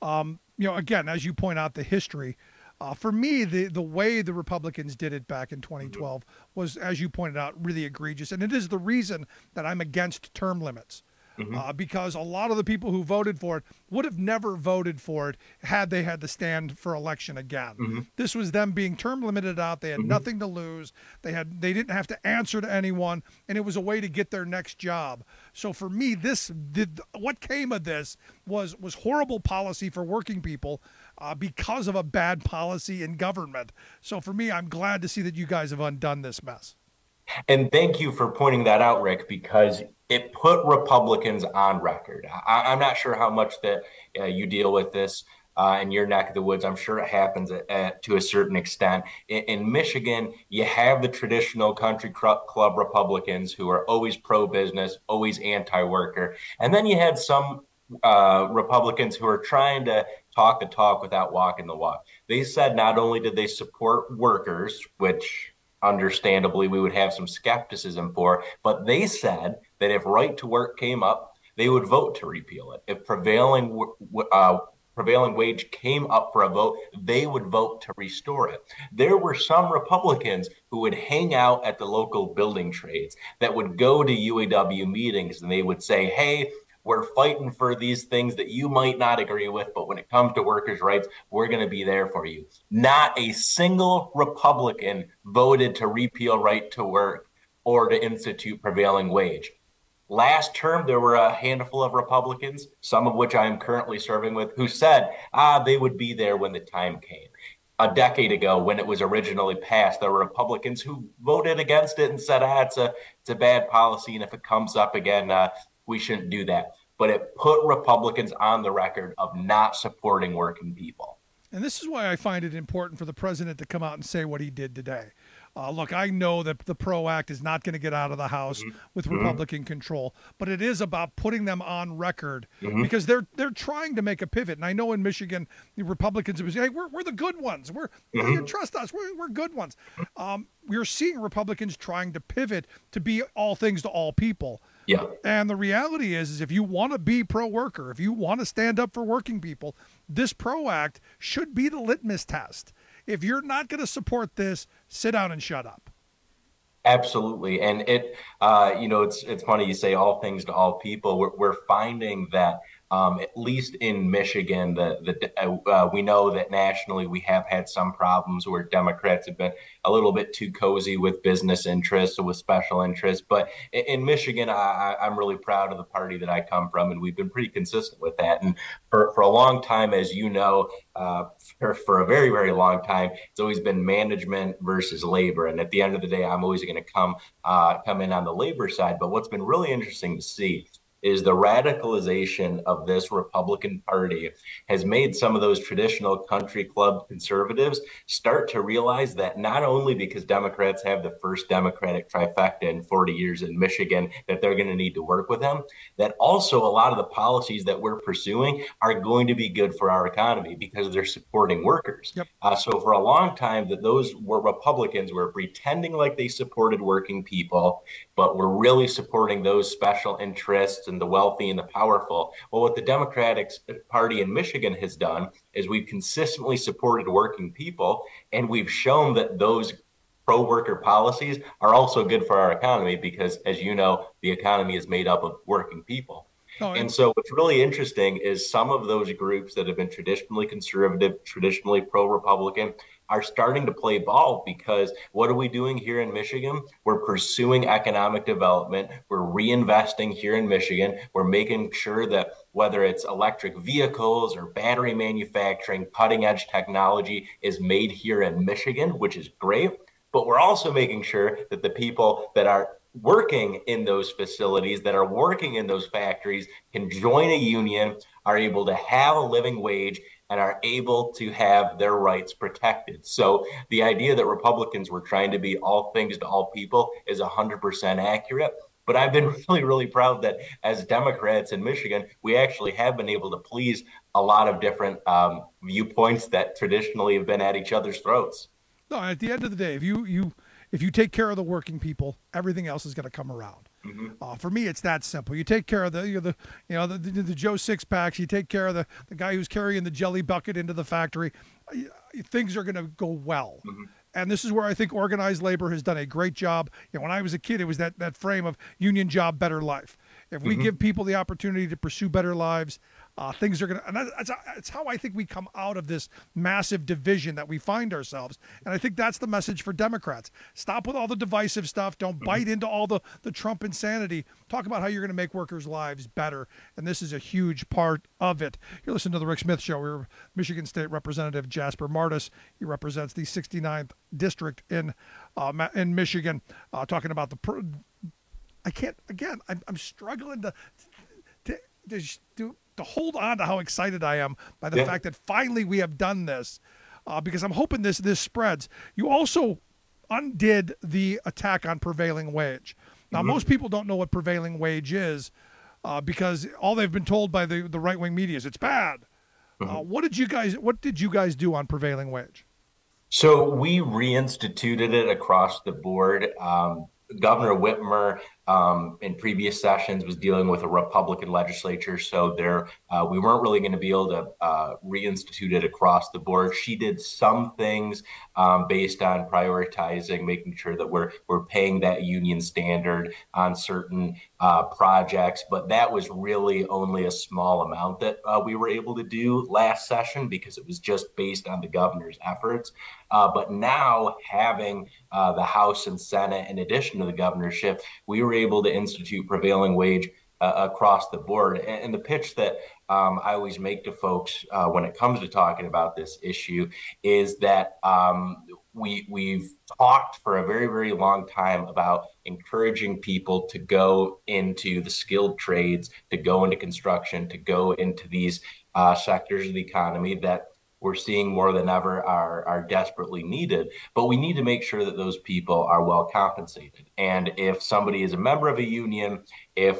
again, as you point out, the history, for me, the way the Republicans did it back in 2012 was, as you pointed out, really egregious. And it is the reason that I'm against term limits. Because a lot of the people who voted for it would have never voted for it had they had to stand for election again. This was them being term limited out. They had nothing to lose. They didn't have to answer to anyone, and it was a way to get their next job. So for me, what came of this was horrible policy for working people because of a bad policy in government. So for me, I'm glad to see that you guys have undone this mess.
And thank you for pointing that out, Rick, because it put Republicans on record. I'm not sure how much that you deal with this in your neck of the woods. I'm sure it happens to a certain extent. In Michigan, you have the traditional country club Republicans who are always pro-business, always anti-worker. And then you had some Republicans who are trying to talk the talk without walking the walk. They said not only did they support workers, which understandably we would have some skepticism for, but they said that if right to work came up, they would vote to repeal it. If prevailing wage came up for a vote, they would vote to restore it. There were some Republicans who would hang out at the local building trades that would go to UAW meetings and they would say, hey, we're fighting for these things that you might not agree with, but when it comes to workers' rights, we're going to be there for you. Not a single Republican voted to repeal right to work or to institute prevailing wage. Last term, there were a handful of Republicans, some of which I am currently serving with, who said they would be there when the time came. A decade ago, when it was originally passed, there were Republicans who voted against it and said, it's a bad policy, and if it comes up again, we shouldn't do that. But it put Republicans on the record of not supporting working people.
And this is why I find it important for the president to come out and say what he did today. Look, I know that the PRO Act is not going to get out of the House with Republican control, but it is about putting them on record because they're trying to make a pivot. And I know in Michigan, the Republicans would say, hey, we're the good ones. You trust us. We're good ones. We're seeing Republicans trying to pivot to be all things to all people.
Yeah.
And the reality is if you want to be pro-worker, if you want to stand up for working people, this PRO Act should be the litmus test. If you're not going to support this, sit down and shut up.
Absolutely. And it's funny you say all things to all people. We're finding that at least in Michigan, we know that nationally we have had some problems where Democrats have been a little bit too cozy with business interests or with special interests. But in Michigan, I'm really proud of the party that I come from, and we've been pretty consistent with that. And for a long time, as you know, for a very, very long time, it's always been management versus labor. And at the end of the day, I'm always going to come in on the labor side. But what's been really interesting to see is the radicalization of this Republican Party has made some of those traditional country club conservatives start to realize that not only because Democrats have the first Democratic trifecta in 40 years in Michigan, that they're going to need to work with them, that also a lot of the policies that we're pursuing are going to be good for our economy because they're supporting workers.
Yep.
So for a long time, that those were Republicans were pretending like they supported working people, but were really supporting those special interests and the wealthy and the powerful. Well, what the Democratic Party in Michigan has done is we've consistently supported working people, and we've shown that those pro-worker policies are also good for our economy because, as you know, the economy is made up of working people. And so what's really interesting is some of those groups that have been traditionally conservative, traditionally pro-Republican, are starting to play ball because what are we doing here in Michigan? We're pursuing economic development. We're reinvesting here in Michigan. We're making sure that whether it's electric vehicles or battery manufacturing, cutting edge technology is made here in Michigan, which is great. But we're also making sure that the people that are working in those facilities, that are working in those factories, can join a union, are able to have a living wage, and are able to have their rights protected. So the idea that Republicans were trying to be all things to all people is 100% accurate. But I've been really, really proud that as Democrats in Michigan, we actually have been able to please a lot of different viewpoints that traditionally have been at each other's throats.
No, at the end of the day, if you take care of the working people, everything else is going to come around. For me, it's that simple. You take care of the Joe Six-Packs. You take care of the guy who's carrying the jelly bucket into the factory. Things are going to go well. And this is where I think organized labor has done a great job. When I was a kid, it was that frame of union job, better life. If we give people the opportunity to pursue better lives, things are going to, and that's how I think we come out of this massive division that we find ourselves. And I think that's the message for Democrats. Stop with all the divisive stuff. Don't bite into all the Trump insanity. Talk about how you're going to make workers' lives better. And this is a huge part of it. You're listening to The Rick Smith Show. We're Michigan State Representative Jasper Martis. He represents the 69th District in Michigan, talking about I'm struggling to hold on to how excited I am by the fact that finally we have done this, because I'm hoping this spreads. You also undid the attack on prevailing wage. Now, most people don't know what prevailing wage is because all they've been told by the right-wing media is it's bad. What did you guys do on prevailing wage?
So we reinstituted it across the board. Governor Whitmer in previous sessions was dealing with a Republican legislature, so we weren't really going to be able to reinstitute it across the board. She did some things based on prioritizing, making sure that we're paying that union standard on certain projects, but that was really only a small amount that we were able to do last session because it was just based on the governor's efforts. But now having the House and Senate, in addition to the governorship, we were able to institute prevailing wage across the board. And the pitch that I always make to folks when it comes to talking about this issue is that we've talked for a very, very long time about encouraging people to go into the skilled trades, to go into construction, to go into these sectors of the economy that we're seeing more than ever are desperately needed. But we need to make sure that those people are well compensated. And if somebody is a member of a union, if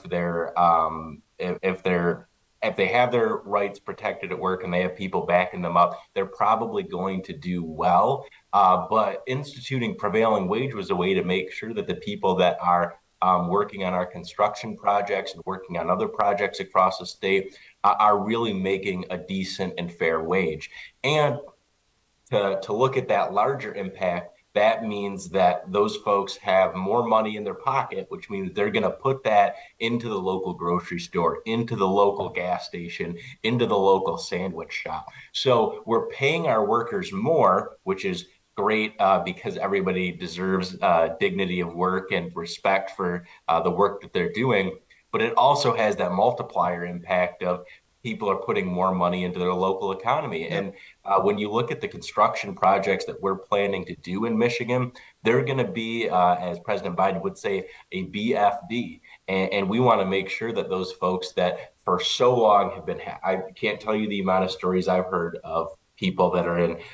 they have their rights protected at work and they have people backing them up, they're probably going to do well. But instituting prevailing wage was a way to make sure that the people that are working on our construction projects and working on other projects across the state are really making a decent and fair wage. And to look at that larger impact, that means that those folks have more money in their pocket, which means they're going to put that into the local grocery store, into the local gas station, into the local sandwich shop. So we're paying our workers more, which is great because everybody deserves dignity of work and respect for the work that they're doing. But it also has that multiplier impact of people are putting more money into their local economy. And when you look at the construction projects that we're planning to do in Michigan, they're going to be, as President Biden would say, a BFD. And we want to make sure that those folks that for so long have been, I can't tell you the amount of stories I've heard of people that are in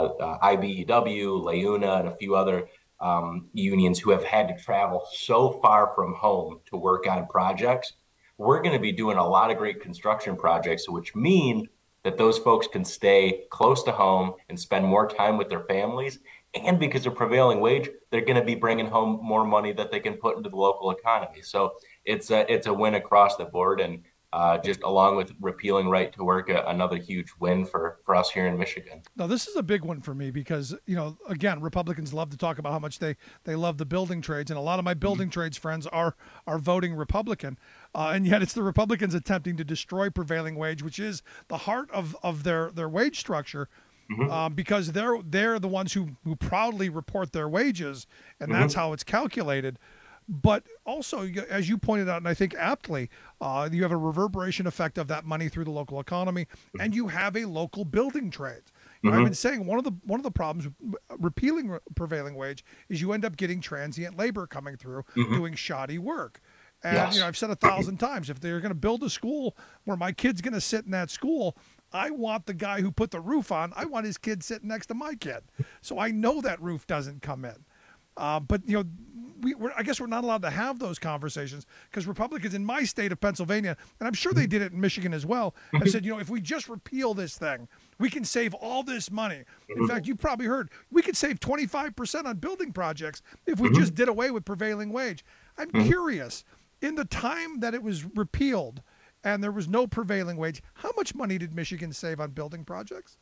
IBEW, LEUNA, and a few other unions who have had to travel so far from home to work on projects. We're going to be doing a lot of great construction projects, which mean that those folks can stay close to home and spend more time with their families. And because of prevailing wage, they're going to be bringing home more money that they can put into the local economy. So it's a win across the board. And just along with repealing right to work, another huge win for us here in Michigan.
Now, this is a big one for me because, again, Republicans love to talk about how much they love the building trades. And a lot of my building trades friends are voting Republican. And yet it's the Republicans attempting to destroy prevailing wage, which is the heart of their wage structure. Because they're the ones who proudly report their wages, and that's how it's calculated. But also, as you pointed out, and I think aptly, you have a reverberation effect of that money through the local economy, and you have a local building trade. I've been saying one of the problems with repealing prevailing wage is you end up getting transient labor coming through doing shoddy work. And I've said 1,000 times, if they're going to build a school where my kid's going to sit in that school, I want the guy who put the roof on, I want his kid sitting next to my kid. So I know that roof doesn't come in. But, I guess we're not allowed to have those conversations because Republicans in my state of Pennsylvania, and I'm sure they did it in Michigan as well, have said, if we just repeal this thing, we can save all this money. In fact, you probably heard, we could save 25% on building projects if we just did away with prevailing wage. I'm curious, in the time that it was repealed and there was no prevailing wage, how much money did Michigan save on building projects?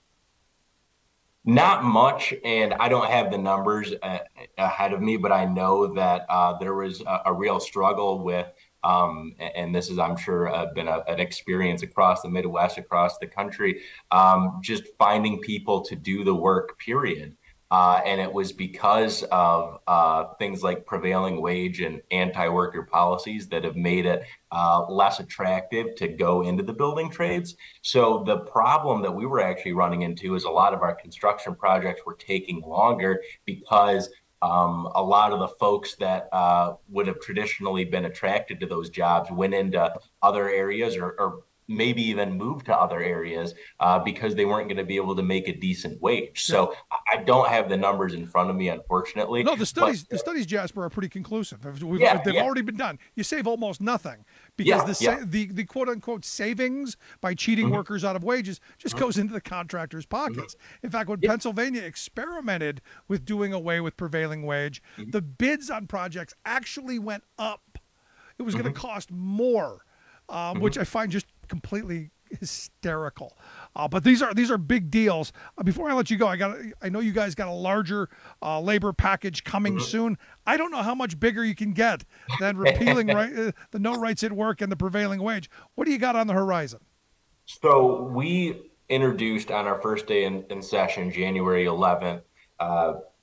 Not much, and I don't have the numbers ahead of me, but I know that there was a real struggle with, and this is, I'm sure, been an experience across the Midwest, across the country, just finding people to do the work, period. And it was because of things like prevailing wage and anti-worker policies that have made it less attractive to go into the building trades. So the problem that we were actually running into is a lot of our construction projects were taking longer because a lot of the folks that would have traditionally been attracted to those jobs went into other areas or maybe even move to other areas because they weren't going to be able to make a decent wage. So I don't have the numbers in front of me, unfortunately.
No, the studies, Jasper, are pretty conclusive. They've already been done. You save almost nothing because the quote-unquote savings by cheating workers out of wages just goes into the contractors' pockets. In fact, when Pennsylvania experimented with doing away with prevailing wage, the bids on projects actually went up. It was going to cost more, which I find just completely hysterical. But these are big deals. Before I let you go, I know you guys got a larger labor package coming soon. I don't know how much bigger you can get than repealing the no rights at work and the prevailing wage. What do you got on the horizon?
So we introduced on our first day in session, January 11th,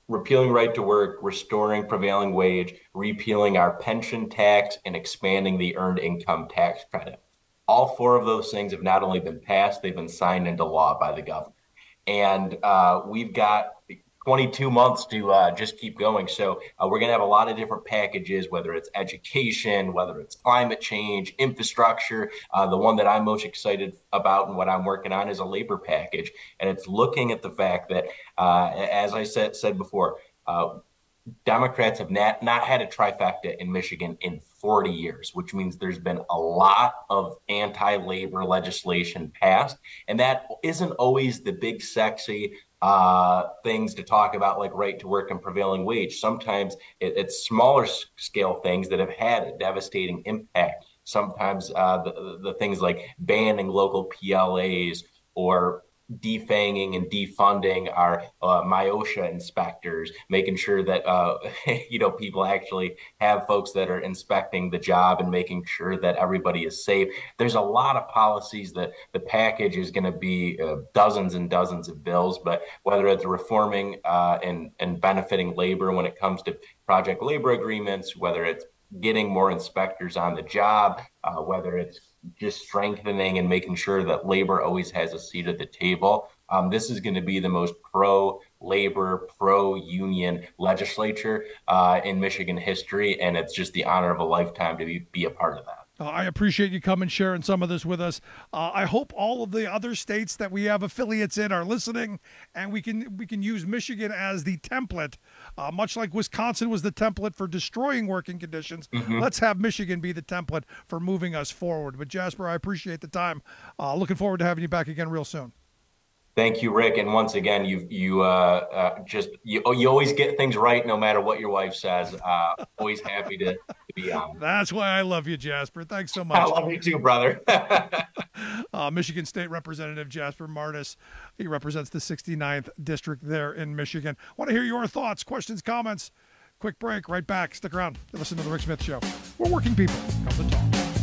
repealing right to work, restoring prevailing wage, repealing our pension tax, and expanding the earned income tax credit. All 4 of those things have not only been passed, they've been signed into law by the governor. And we've got 22 months to just keep going. So we're going to have a lot of different packages, whether it's education, whether it's climate change, infrastructure. The one that I'm most excited about and what I'm working on is a labor package. And it's looking at the fact that, as I said before, Democrats have not had a trifecta in Michigan in 40 years, which means there's been a lot of anti-labor legislation passed. And that isn't always the big, sexy things to talk about, like right to work and prevailing wage. Sometimes it's smaller scale things that have had a devastating impact. Sometimes the things like banning local PLAs or defanging and defunding our MIOSHA inspectors, making sure that people actually have folks that are inspecting the job and making sure that everybody is safe. There's a lot of policies that the package is going to be dozens and dozens of bills, but whether it's reforming and benefiting labor when it comes to project labor agreements, whether it's getting more inspectors on the job, whether it's just strengthening and making sure that labor always has a seat at the table. This is going to be the most pro-labor, pro-union legislature in Michigan history, and it's just the honor of a lifetime to be a part of that.
I appreciate you coming sharing some of this with us. I hope all of the other states that we have affiliates in are listening, and we can use Michigan as the template, much like Wisconsin was the template for destroying working conditions. Mm-hmm. Let's have Michigan be the template for moving us forward. But Jasper, I appreciate the time. Looking forward to having you back again real soon.
Thank you, Rick. And once again, you always get things right, no matter what your wife says. Always happy to be on.
That's why I love you, Jasper. Thanks so much.
I love you too, brother.
Michigan State Representative Jasper Martis. He represents the 69th district there in Michigan. Want to hear your thoughts, questions, comments? Quick break. Right back. Stick around. Listen to the Rick Smith Show. We're working people. Come to talk.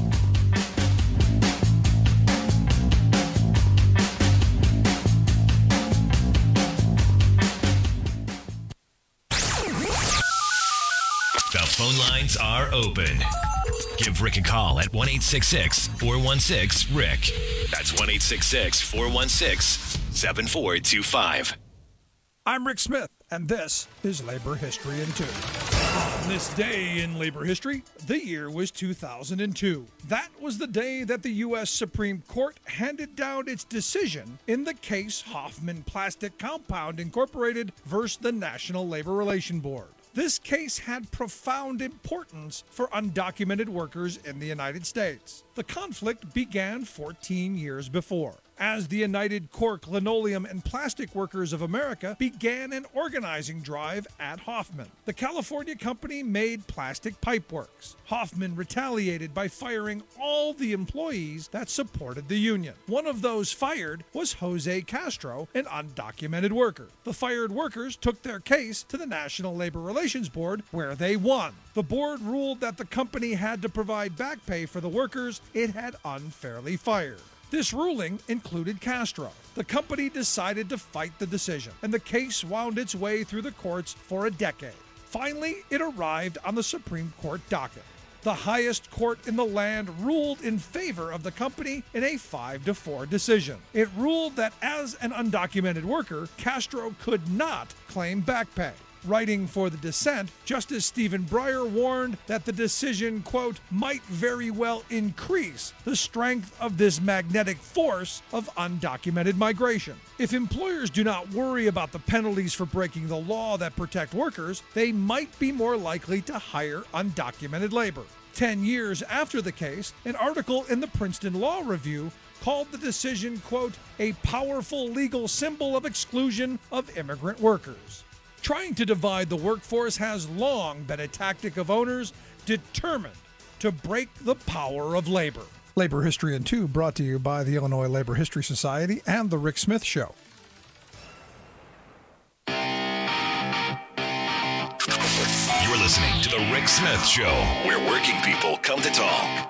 The phone lines are open. Give Rick a call at 1-866-416-RICK. That's 1-866-416-7425.
I'm Rick Smith, and this is Labor History in 2. On this day in labor history, the year was 2002. That was the day that the U.S. Supreme Court handed down its decision in the case Hoffman Plastic Compound Incorporated versus the National Labor Relations Board. This case had profound importance for undocumented workers in the United States. The conflict began 14 years before, as the United Cork Linoleum and Plastic Workers of America began an organizing drive at Hoffman. The California company made plastic pipeworks. Hoffman retaliated by firing all the employees that supported the union. One of those fired was Jose Castro, an undocumented worker. The fired workers took their case to the National Labor Relations Board, where they won. The board ruled that the company had to provide back pay for the workers it had unfairly fired. This ruling included Castro. The company decided to fight the decision, and the case wound its way through the courts for a decade. Finally, it arrived on the Supreme Court docket. The highest court in the land ruled in favor of the company in a 5-4 decision. It ruled that as an undocumented worker, Castro could not claim back pay. Writing for the dissent, Justice Stephen Breyer warned that the decision, quote, might very well increase the strength of this magnetic force of undocumented migration. If employers do not worry about the penalties for breaking the law that protect workers, they might be more likely to hire undocumented labor. 10 years after the case, an article in the Princeton Law Review called the decision, quote, a powerful legal symbol of exclusion of immigrant workers. Trying to divide the workforce has long been a tactic of owners determined to break the power of labor. Labor History in 2 brought to you by the Illinois Labor History Society and The Rick Smith Show.
You're listening to The Rick Smith Show, where working people come to talk.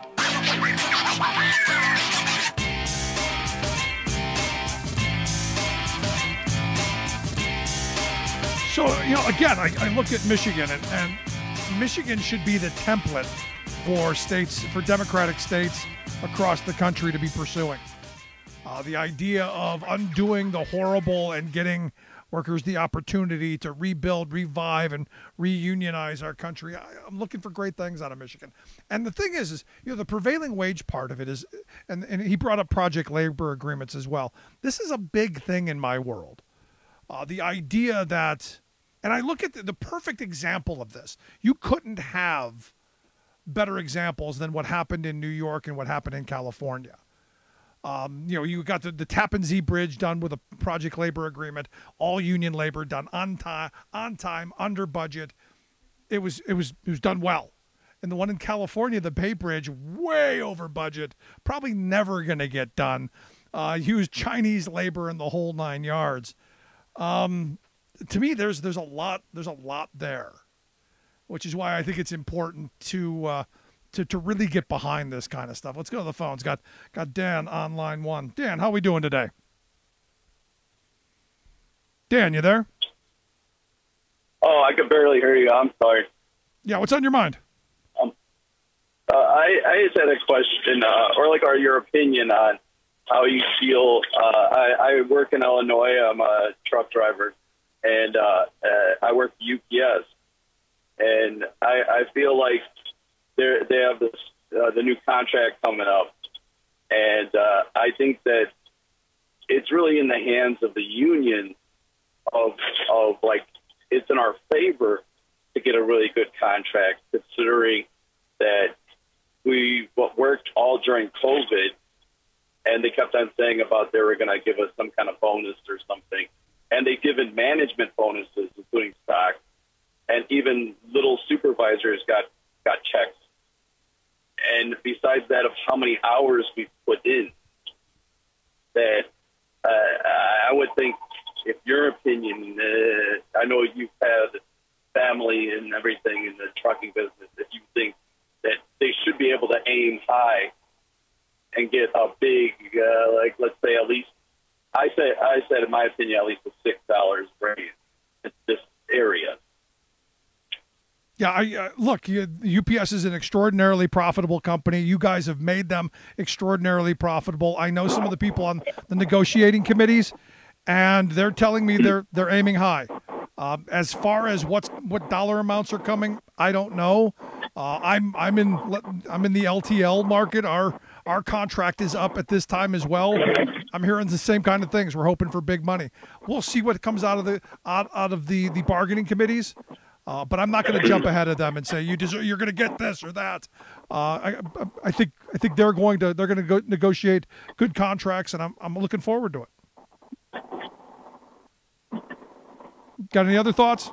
So, again, I look at Michigan, and Michigan should be the template for Democratic states across the country to be pursuing. The idea of undoing the horrible and getting workers the opportunity to rebuild, revive, and reunionize our country. I'm looking for great things out of Michigan. And the thing is the prevailing wage part of it is, and he brought up project labor agreements as well. This is a big thing in my world. The idea that, and I look at the perfect example of this. You couldn't have better examples than what happened in New York and what happened in California. You got the Tappan Zee Bridge done with a project labor agreement, all union labor done on time, under budget. It was done well. And the one in California, the Bay Bridge, way over budget, probably never going to get done. Used Chinese labor in the whole 9 yards. To me, there's a lot there, which is why I think it's important to really get behind this kind of stuff. Let's go to the phones. Got Dan on line one. Dan, how are we doing today? Dan, you there?
Oh, I could barely hear you. I'm sorry.
Yeah, what's on your mind?
I just had a question, or your opinion on how you feel. I work in Illinois. I'm a truck driver, and I work for UPS, and I feel like they have this the new contract coming up, and I think that it's really in the hands of the union of it's in our favor to get a really good contract, considering that we worked all during COVID, and they kept on saying about they were going to give us some kind of bonus or something, and they've given management bonuses, including stock, and even little supervisors got checks. And besides that, of how many hours we've put in, that I would think, if your opinion, I know you've had family and everything in the trucking business, if you think that they should be able to aim high and get a big, let's say at least, I said in my opinion, at least a $6 raise in this area.
Yeah, look, UPS is an extraordinarily profitable company. You guys have made them extraordinarily profitable. I know some of the people on the negotiating committees, and they're telling me they're aiming high. As far as what dollar amounts are coming, I don't know. I'm in the LTL market. Our contract is up at this time as well. I'm hearing the same kind of things. We're hoping for big money. We'll see what comes out of the bargaining committees. But I'm not going to jump ahead of them and say you're going to get this or that. I think they're going to go negotiate good contracts, and I'm looking forward to it. Got any other thoughts?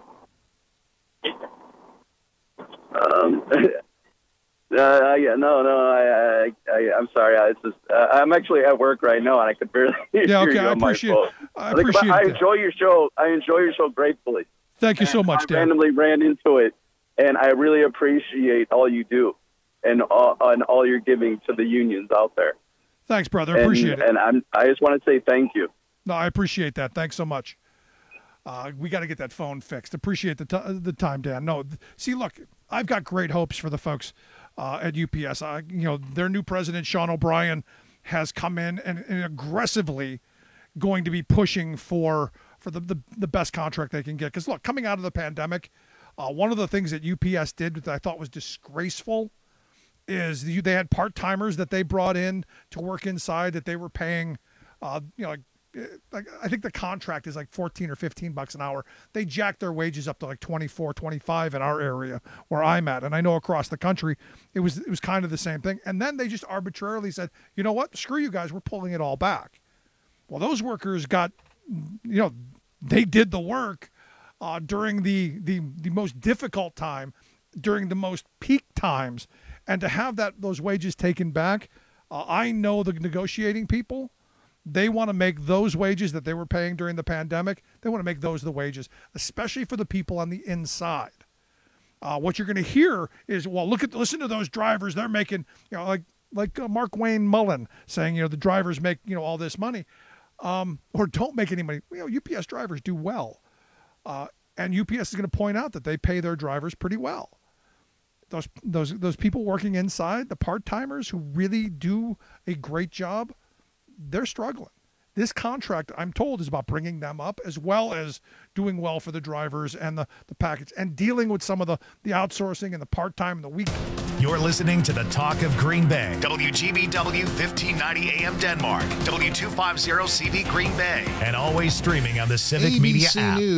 Yeah, no. I'm sorry. I'm actually at work right now, and I could barely hear you on my phone. I enjoy your show. I enjoy your show gratefully.
Thank you so much, Dan.
I randomly ran into it, and I really appreciate all you do and all you're giving to the unions out there.
Thanks, brother. Appreciate it.
And I just want to say thank you.
No, I appreciate that. Thanks so much. We got to get that phone fixed. Appreciate the time, Dan. No, see, look, I've got great hopes for the folks at UPS. Their new president, Sean O'Brien, has come in and aggressively going to be pushing for the best contract they can get. Because, look, coming out of the pandemic, one of the things that UPS did that I thought was disgraceful is they had part-timers that they brought in to work inside that they were paying, I think the contract is like $14 or $15 an hour. They jacked their wages up to like $24, $25 in our area where I'm at. And I know across the country, it was kind of the same thing. And then they just arbitrarily said, you know what, screw you guys, we're pulling it all back. Well, those workers got, they did the work during the most difficult time, during the most peak times. And to have those wages taken back, I know the negotiating people, they want to make those wages that they were paying during the pandemic, they want to make those the wages, especially for the people on the inside. What you're going to hear is, well, listen to those drivers. They're making, like Mark Wayne Mullen saying, the drivers make, all this money, or don't make any money. UPS drivers do well. And UPS is going to point out that they pay their drivers pretty well. Those people working inside, the part-timers who really do a great job, they're struggling. This contract, I'm told, is about bringing them up as well as doing well for the drivers and the package and dealing with some of the outsourcing and the part-time and the week.
You're listening to the Talk of Green Bay. WGBW 1590 AM Denmark. W250 CV Green Bay. And always streaming on the Civic Media app.